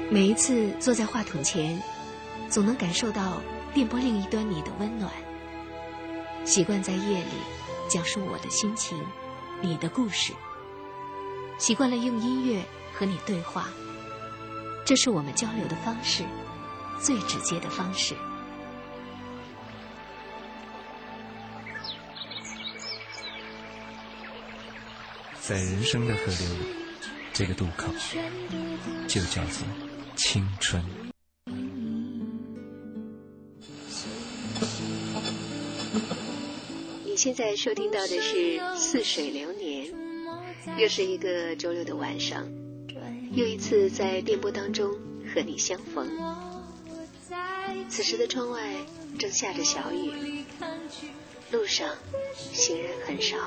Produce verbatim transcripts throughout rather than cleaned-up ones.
每一次坐在话筒前，总能感受到电波另一端你的温暖。习惯在夜里讲述我的心情，你的故事。习惯了用音乐和你对话，这是我们交流的方式，最直接的方式。 在人生的河流里，这个渡口就叫做青春。 你现在收听到的是《似水流年》，又是一个周六的晚上，又一次在电波当中和你相逢。此时的窗外正下着小雨，路上行人很少。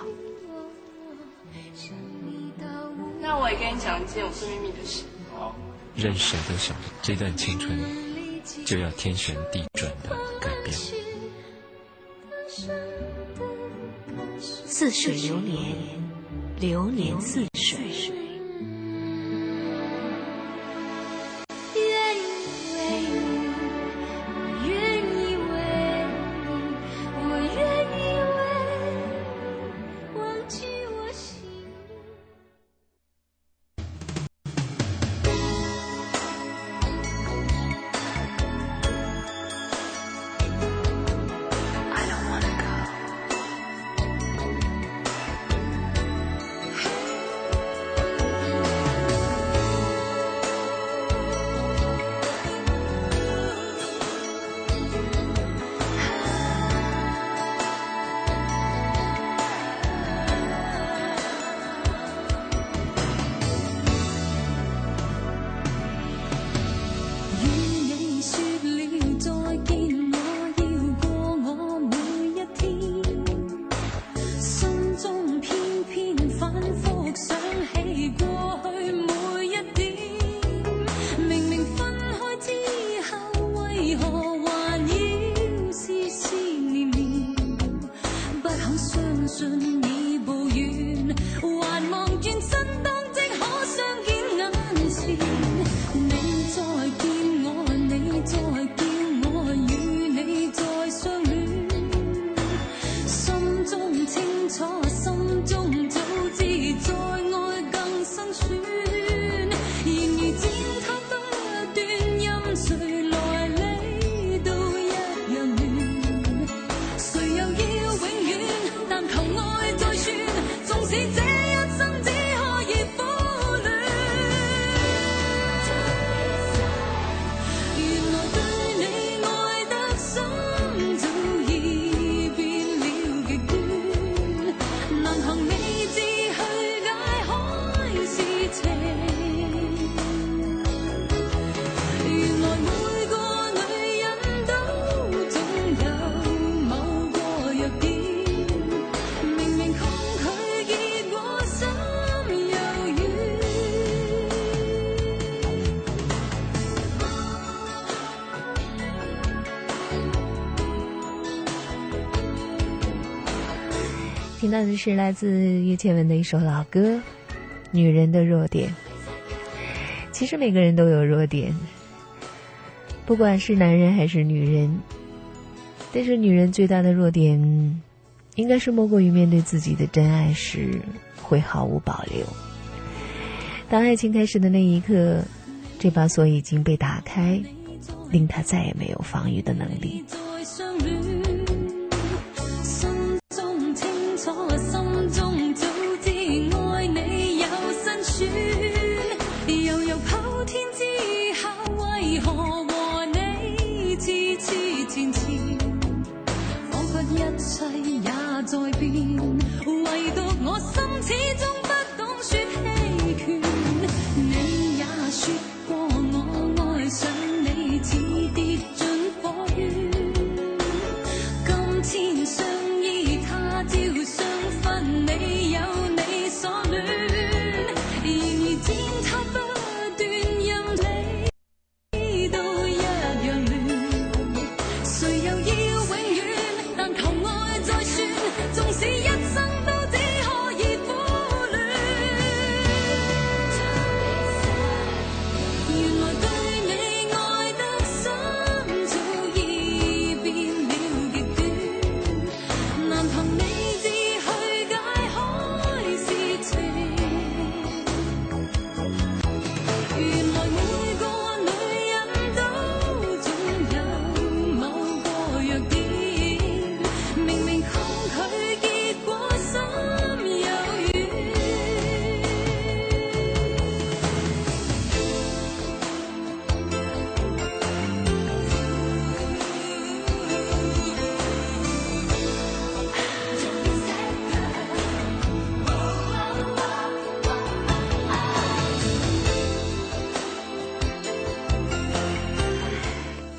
那我也跟你讲一件我最秘密的事。 任谁都晓得，这段青春就要天旋地转的改变。 似水流年，流年似水。 听到的是来自叶倩文的一首老歌《女人的弱点》。其实每个人都有弱点，不管是男人还是女人，但是女人最大的弱点应该是莫过于面对自己的真爱时会毫无保留。当爱情开始的那一刻，这把锁已经被打开，令他再也没有防御的能力。 在變，唯獨我心始終不懂說棄權。你也說過我愛上你似跌進火圈，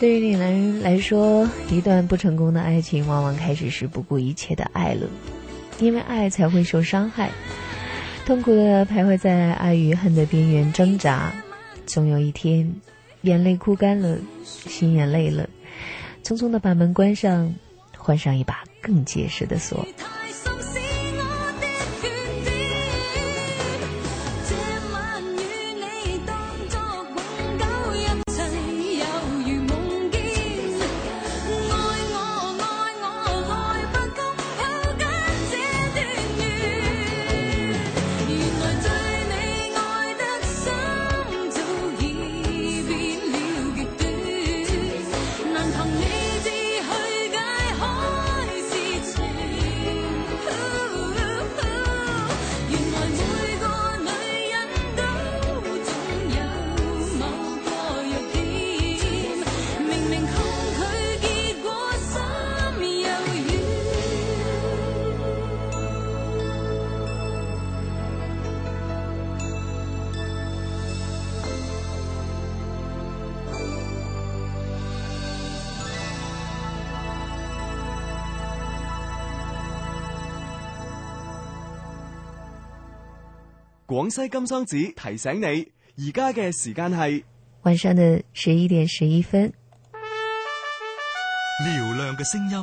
对于你男人来说，一段不成功的爱情往往开始是不顾一切的爱了，因为爱才会受伤害，痛苦的徘徊在爱与恨的边缘挣扎，总有一天眼泪哭干了，心也累了，匆匆的把门关上，换上一把更结实的锁。 廣西金桑子提醒你，而家嘅時間係晚上的十一點十一分。 嘹亮嘅聲音，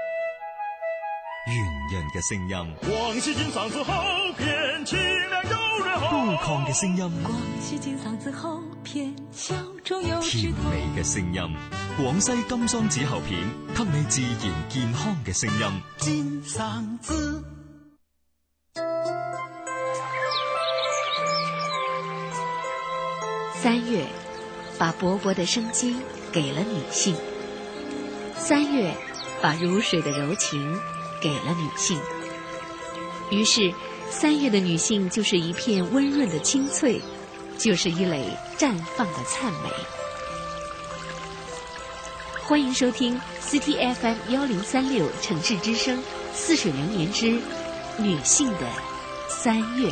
圓潤嘅聲音， 廣西金嗓子喉片清亮又潤喉， 高亢嘅聲音， 廣西金嗓子喉片小眾又甜美嘅聲音，廣西金桑子喉片，給你自然健康嘅聲音。 金嗓子。 三月，把勃勃的生机给了女性；三月，把如水的柔情给了女性。于是，三月的女性就是一片温润的清脆，就是一蕾绽放的灿美。欢迎收听 C T F M 幺零三六城市之声似水流年之女性的三月。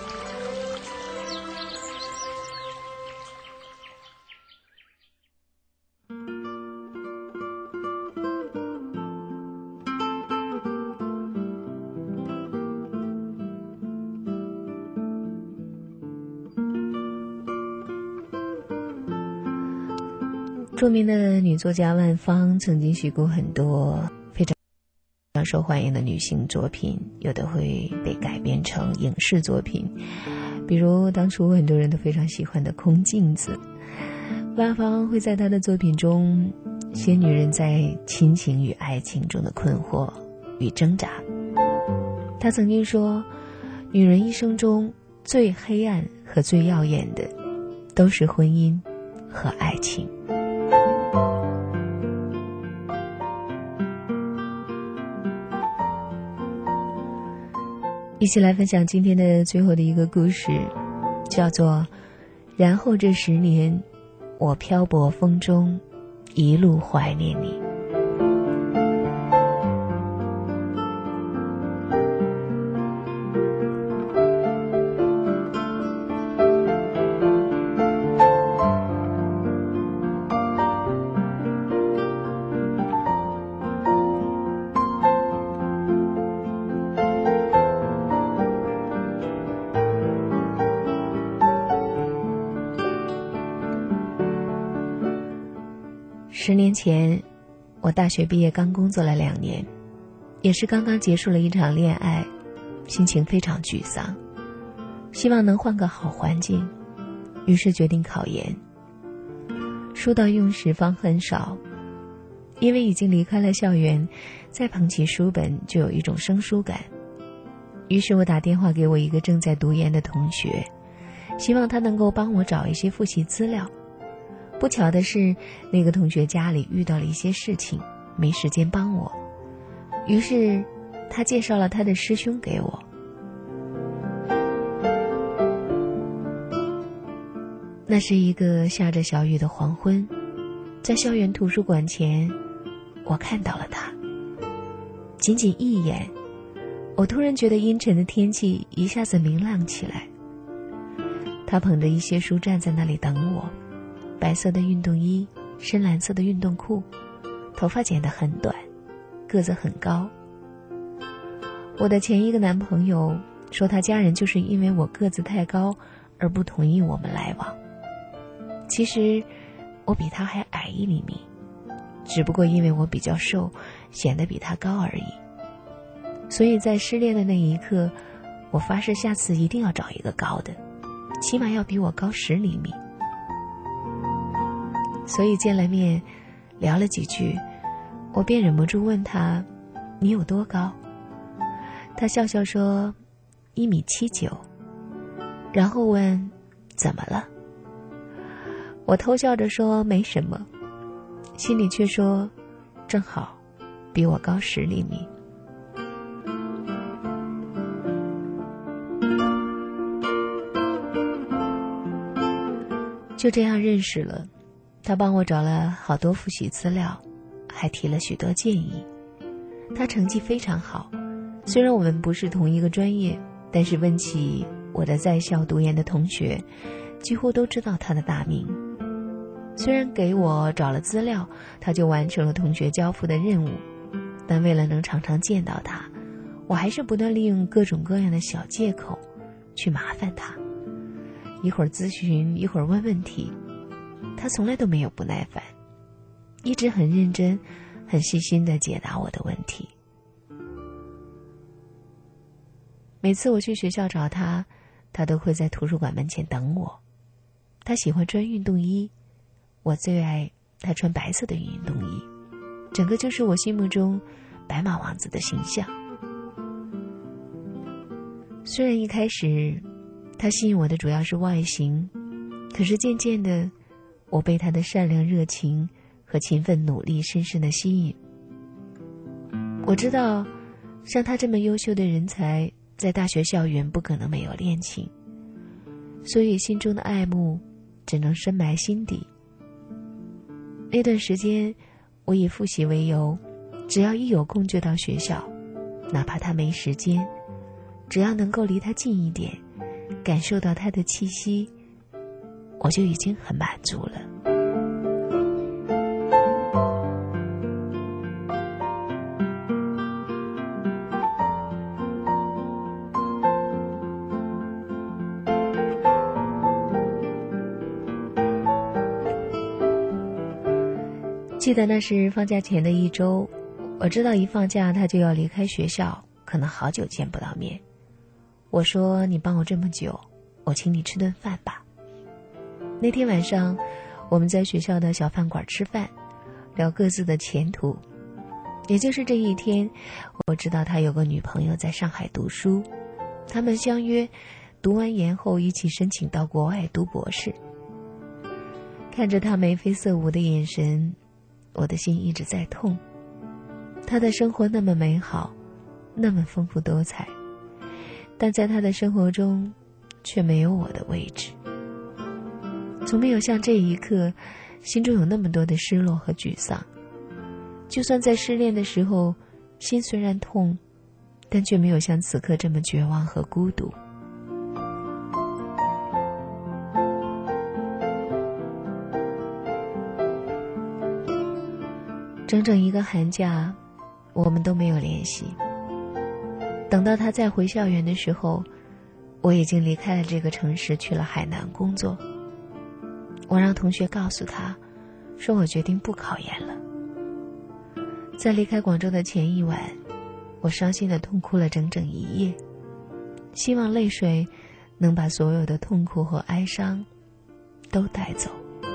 著名的女作家万芳曾经写过很多非常受欢迎的女性作品，有的会被改编成影视作品，比如当初很多人都非常喜欢的《空镜子》。万芳会在她的作品中写女人在亲情与爱情中的困惑与挣扎。她曾经说，女人一生中最黑暗和最耀眼的都是婚姻和爱情。一起来分享今天的最后的一个故事，叫做然后这十年我漂泊风中一路怀念你。十年前，我大学毕业刚工作了两年，也是刚刚结束了一场恋爱，心情非常沮丧，希望能换个好环境，于是决定考研。书到用时方恨少，因为已经离开了校园，再捧起书本就有一种生疏感。于是我打电话给我一个正在读研的同学，希望他能够帮我找一些复习资料。不巧的是，那个同学家里遇到了一些事情，没时间帮我，于是他介绍了他的师兄给我。那是一个下着小雨的黄昏，在校园图书馆前，我看到了他。仅仅一眼，我突然觉得阴沉的天气一下子明朗起来。他捧着一些书站在那里等我，白色的运动衣， 深蓝色的运动裤，头发剪得很短，个子很高。我的前一个男朋友说，他家人就是因为我个子太高而不同意我们来往。其实我比他还矮一厘米，只不过因为我比较瘦，显得比他高而已。所以在失恋的那一刻，我发誓下次一定要找一个高的，起码要比我高十厘米。所以见了面，聊了几句，我便忍不住问他：“你有多高？”他笑笑说：“一米七九。”然后问：“怎么了？”我偷笑着说：“没什么。”心里却说：“正好，比我高十厘米。”就这样认识了，他帮我找了好多复习资料，还提了许多建议。他成绩非常好，虽然我们不是同一个专业，但是问起我的在校读研的同学，几乎都知道他的大名。虽然给我找了资料，他就完成了同学交付的任务，但为了能常常见到他，我还是不断利用各种各样的小借口去麻烦他。一会儿咨询，一会儿问问题，他从来都没有不耐烦，一直很认真、很细心地解答我的问题。每次我去学校找他，他都会在图书馆门前等我。他喜欢穿运动衣，我最爱他穿白色的运动衣，整个就是我心目中白马王子的形象。虽然一开始他吸引我的主要是外形，可是渐渐的，我被他的善良、热情和勤奋努力深深的吸引。我知道，像他这么优秀的人才，在大学校园不可能没有恋情，所以心中的爱慕只能深埋心底。那段时间，我以复习为由，只要一有空就到学校，哪怕他没时间，只要能够离他近一点，感受到他的气息，我就已经很满足了。记得那是放假前的一周，我知道一放假他就要离开学校，可能好久见不到面。我说：“你帮我这么久，我请你吃顿饭吧。”那天晚上，我们在学校的小饭馆吃饭，聊各自的前途。也就是这一天，我知道他有个女朋友在上海读书，他们相约读完研后一起申请到国外读博士。看着他眉飞色舞的眼神，我的心一直在痛。他的生活那么美好，那么丰富多彩，但在他的生活中却没有我的位置。从没有像这一刻，心中有那么多的失落和沮丧。就算在失恋的时候，心虽然痛，但却没有像此刻这么绝望和孤独。整整一个寒假，我们都没有联系。等到他再回校园的时候，我已经离开了这个城市，去了海南工作。我让同学告诉他，说我决定不考研了。在离开广州的前一晚，我伤心地痛哭了整整一夜，希望泪水能把所有的痛苦和哀伤都带走。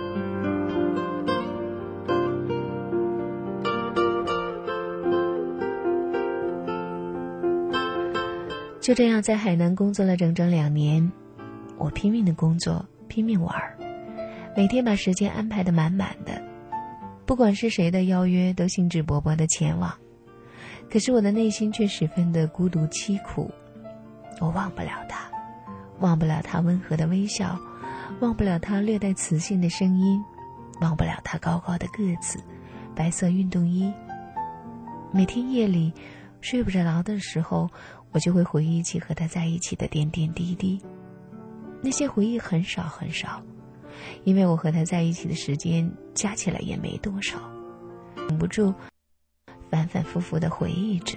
就这样在海南工作了整整两年，我拼命的工作，拼命玩，每天把时间安排得满满的，不管是谁的邀约都兴致勃勃地前往。可是我的内心却十分的孤独凄苦，我忘不了他，忘不了他温和的微笑，忘不了他略带磁性的声音，忘不了他高高的个子，白色运动衣。每天夜里睡不着觉的时候，我就会回忆起和他在一起的点点滴滴。那些回忆很少很少， 因为我和他在一起的时间加起来也没多少，忍不住反反复复地回忆着。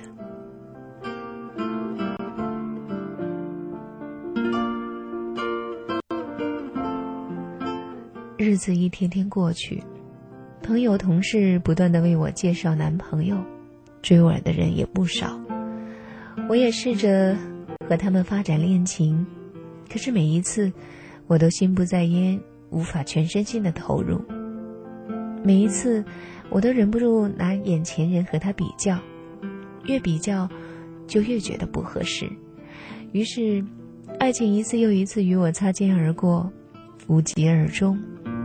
日子一天天过去，朋友同事不断地为我介绍男朋友，追我的人也不少。我也试着和他们发展恋情，可是每一次我都心不在焉，无法全身心的投入。每一次我都忍不住拿眼前人和他比较，越比较就越觉得不合适，于是爱情一次又一次与我擦肩而过，无疾而终。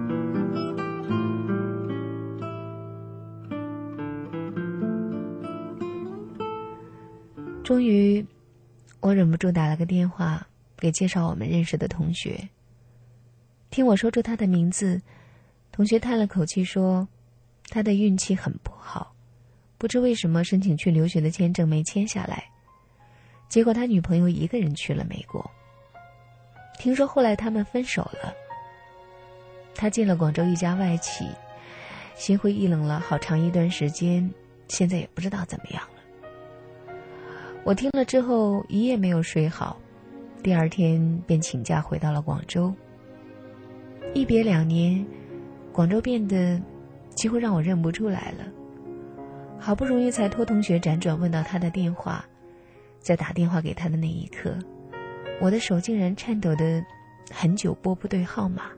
终于我忍不住打了个电话给介绍我们认识的同学。听我说出他的名字，同学叹了口气说，他的运气很不好，不知为什么申请去留学的签证没签下来，结果他女朋友一个人去了美国。听说后来他们分手了。他进了广州一家外企，心灰意冷了好长一段时间，现在也不知道怎么样了。我听了之后一夜没有睡好，第二天便请假回到了广州。一别两年，广州变得几乎让我认不出来了。好不容易才托同学辗转问到他的电话，在打电话给他的那一刻，我的手竟然颤抖得很久拨不对号码。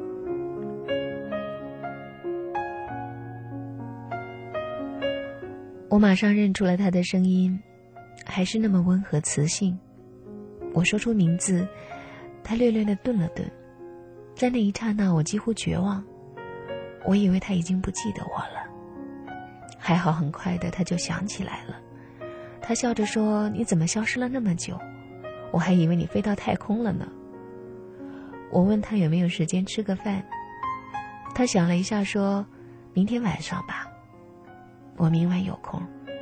我马上认出了他的声音，还是那么温和磁性。我说出名字，他略略地顿了顿，在那一刹那我几乎绝望，我以为他已经不记得我了。还好很快的他就想起来了，他笑着说，你怎么消失了那么久，我还以为你飞到太空了呢。我问他有没有时间吃个饭，他想了一下说，明天晚上吧，我明晚有空。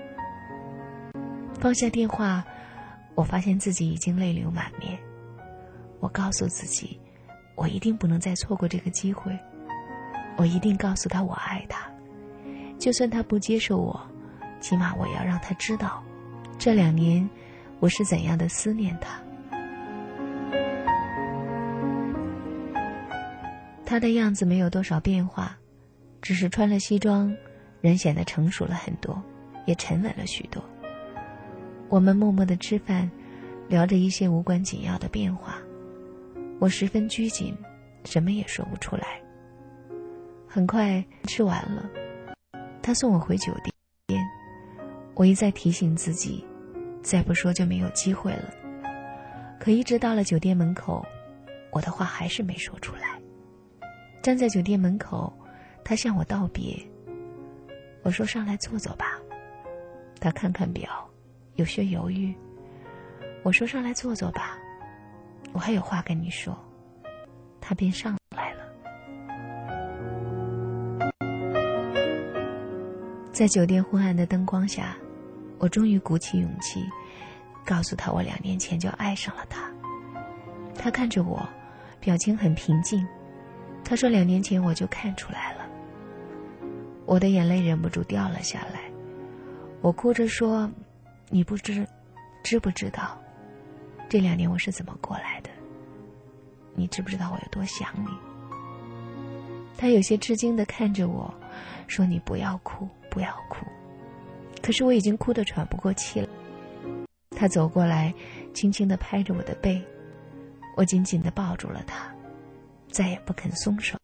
放下电话，我发现自己已经泪流满面。我告诉自己，我一定不能再错过这个机会，我一定告诉他我爱他，就算他不接受我，起码我要让他知道，这两年我是怎样的思念他。他的样子没有多少变化，只是穿了西装，人显得成熟了很多，也沉稳了许多。我们默默地吃饭，聊着一些无关紧要的变化。我十分拘谨，什么也说不出来。很快吃完了，他送我回酒店。我一再提醒自己，再不说就没有机会了。可一直到了酒店门口，我的话还是没说出来。站在酒店门口，他向我道别。我说，上来坐坐吧。他看看表，有些犹豫。我说，上来坐坐吧，我还有话跟你说。他便上来了。在酒店昏暗的灯光下，我终于鼓起勇气告诉他，我两年前就爱上了他。他看着我，表情很平静。他说，两年前我就看出来了。我的眼泪忍不住掉了下来。我哭着说，你不知知不知道这两年我是怎么过来的？你知不知道我有多想你？他有些吃惊地看着我，说，你不要哭，不要哭。可是我已经哭得喘不过气了。他走过来，轻轻地拍着我的背，我紧紧地抱住了他，再也不肯松手。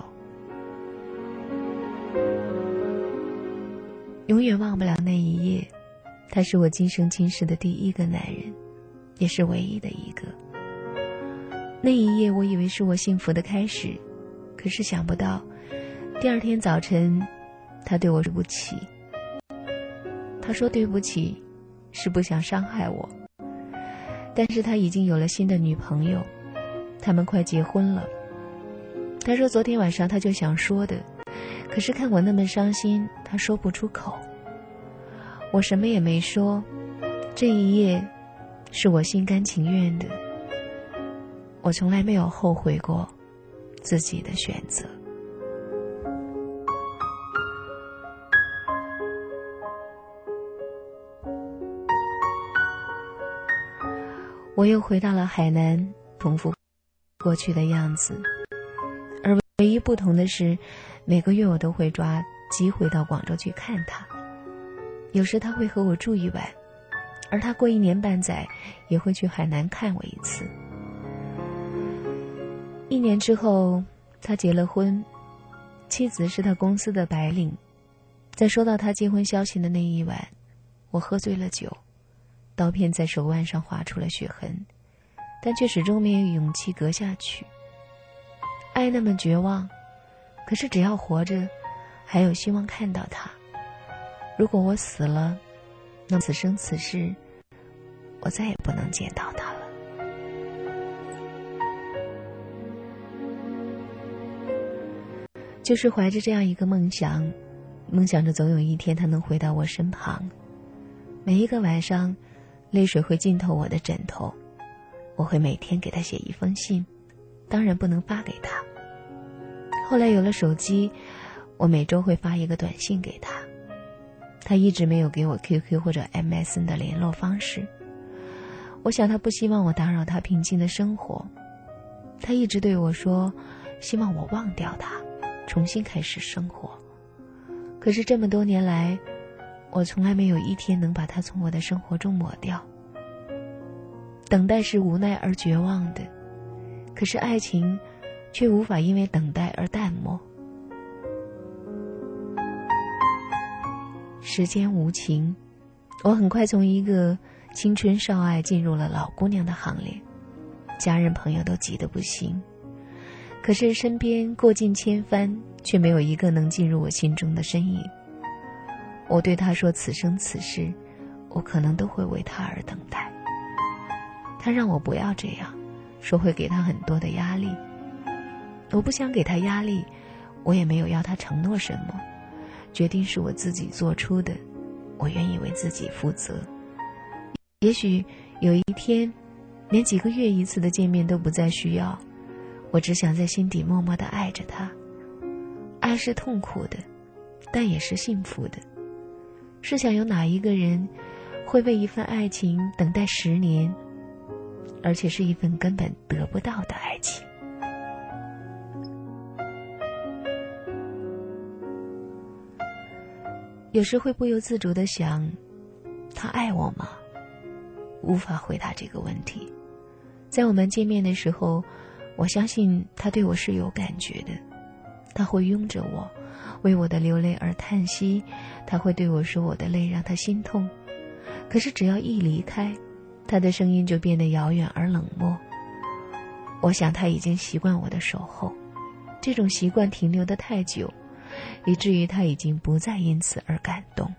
永远忘不了那一夜，他是我今生今世的第一个男人，也是唯一的一个。那一夜我以为是我幸福的开始，可是想不到第二天早晨他对我对不起。他说对不起是不想伤害我，但是他已经有了新的女朋友，他们快结婚了。他说昨天晚上他就想说的，可是看我那么伤心，他说不出口。我什么也没说，这一夜是我心甘情愿的。我从来没有后悔过， 自己的选择。我又回到了海南，重复过去的样子，而唯一不同的是，每个月我都会抓机会到广州去看他。有时他会和我住一晚，而他过一年半载也会去海南看我一次。一年之后，他结了婚，妻子是他公司的白领。在收到他结婚消息的那一晚，我喝醉了酒，刀片在手腕上划出了血痕，但却始终没有勇气割下去。爱那么绝望，可是只要活着，还有希望看到他。如果我死了，那么此生此世，我再也不能见到他了。就是怀着这样一个梦想，梦想着总有一天他能回到我身旁。每一个晚上，泪水会浸透我的枕头，我会每天给他写一封信，当然不能发给他。后来有了手机，我每周会发一个短信给他。他一直没有给我 Q Q 或者 M S N 的联络方式，我想他不希望我打扰他平静的生活。他一直对我说，希望我忘掉他，重新开始生活。可是这么多年来，我从来没有一天能把他从我的生活中抹掉。等待是无奈而绝望的，可是爱情却无法因为等待而淡漠。时间无情，我很快从一个青春少爱进入了老姑娘的行列，家人朋友都急得不行。可是身边过尽千帆，却没有一个能进入我心中的身影。我对他说，此生此世，我可能都会为他而等待。他让我不要这样，说会给他很多的压力。我不想给他压力，我也没有要他承诺什么，决定是我自己做出的，我愿意为自己负责。也许有一天，连几个月一次的见面都不再需要，我只想在心底默默地爱着他。爱是痛苦的，但也是幸福的。试想有哪一个人会为一份爱情等待十年，而且是一份根本得不到的爱情。有时会不由自主地想，他爱我吗？无法回答这个问题。在我们见面的时候，我相信他对我是有感觉的，他会拥着我，为我的流泪而叹息，他会对我说我的泪让他心痛。可是只要一离开，他的声音就变得遥远而冷漠。我想他已经习惯我的守候，这种习惯停留得太久，以至于他已经不再因此而感动。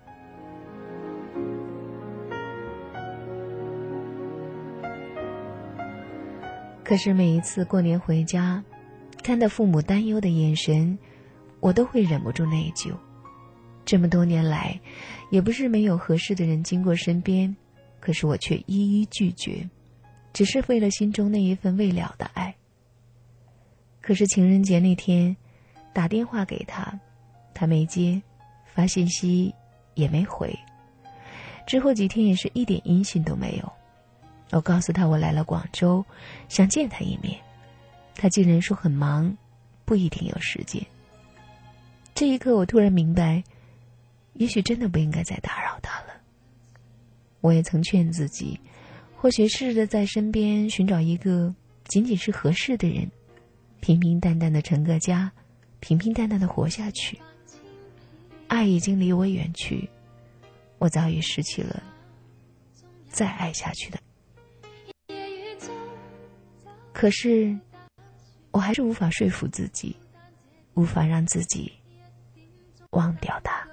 可是每一次过年回家，看到父母担忧的眼神，我都会忍不住内疚。这么多年来，也不是没有合适的人经过身边，可是我却一一拒绝，只是为了心中那一份未了的爱。可是情人节那天，打电话给他，他没接，发信息也没回。之后几天也是一点音信都没有。我告诉他我来了广州，想见他一面，他竟然说很忙，不一定有时间。这一刻我突然明白，也许真的不应该再打扰他了。我也曾劝自己，或许试着在身边寻找一个仅仅是合适的人，平平淡淡的成个家，平平淡淡的活下去。爱已经离我远去，我早已失去了再爱下去的。可是我还是无法说服自己，无法让自己忘掉他。